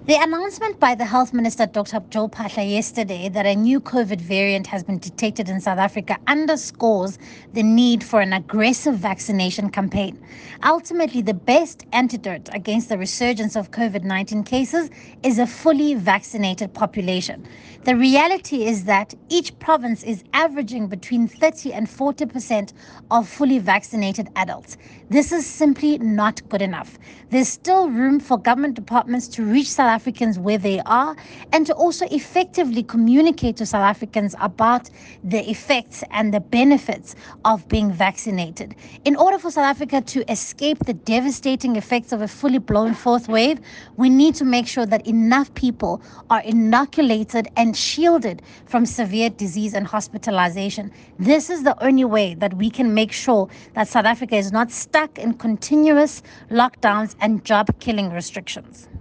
The announcement by the Health Minister, Dr. Joe Phaahla, yesterday that a new COVID variant has been detected in South Africa underscores the need for an aggressive vaccination campaign. Ultimately, the best antidote against the resurgence of COVID-19 cases is a fully vaccinated population. The reality is that each province is averaging between 30 and 40% of fully vaccinated adults. This is simply not good enough. There's still room for government departments to reach South Africans where they are and to also effectively communicate to South Africans about the effects and the benefits of being vaccinated. In order for South Africa to escape the devastating effects of a fully blown fourth wave, we need to make sure that enough people are inoculated and shielded from severe disease and hospitalization. This is the only way that we can make sure that South Africa is not stuck in continuous lockdowns and job killing restrictions.